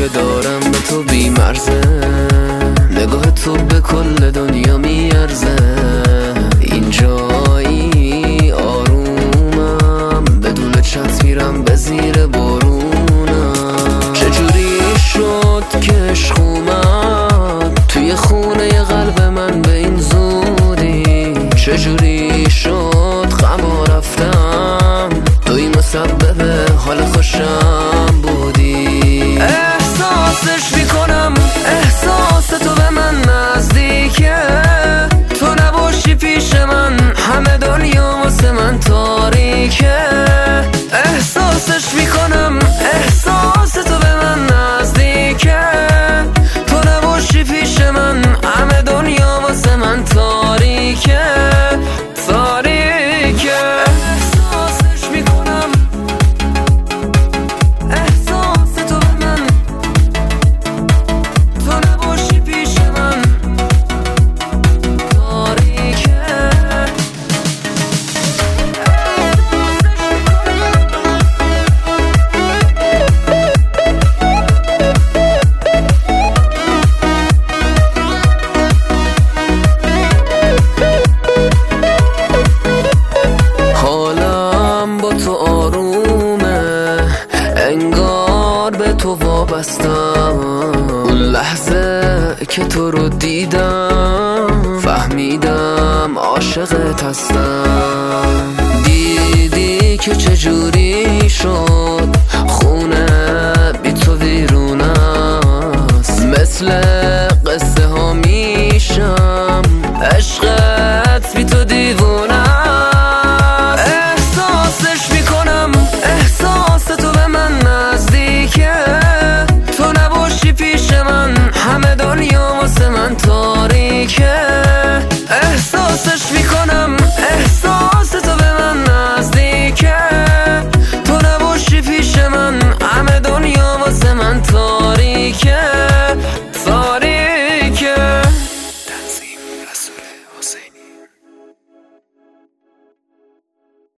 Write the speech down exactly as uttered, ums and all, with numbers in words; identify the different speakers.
Speaker 1: که دارم به تو بی مرزه، نگاه تو به کل دنیا میارزه. اینجایی آرومم، بدون چت میرم به زیر بارونم. چجوری شد که عشق اومد توی خونه قلب من به این زودی؟ چجوری شد غم رفتم توی مسبب حال خوشم بودی؟ احساسش میکنم، احساس تو به من نزدیکه. تو نباشی پیش من همه دنیا واسه من تاریکه. احساسش میکنم، احساس تو به من نزدیکه. تو نباشی پیش من همه دنیا واسه من تاریکه، تاریکه. احساسش میکنم، احساس تو به من، تو نباشی پیش من تاریکه. حالم با تو آرومه، انگار به تو وابستم. اون لحظه که تو رو دیدم فهمیدم عاشقت هستم. دیدی که چجوری شد خونه بی تو ویرون است، مثل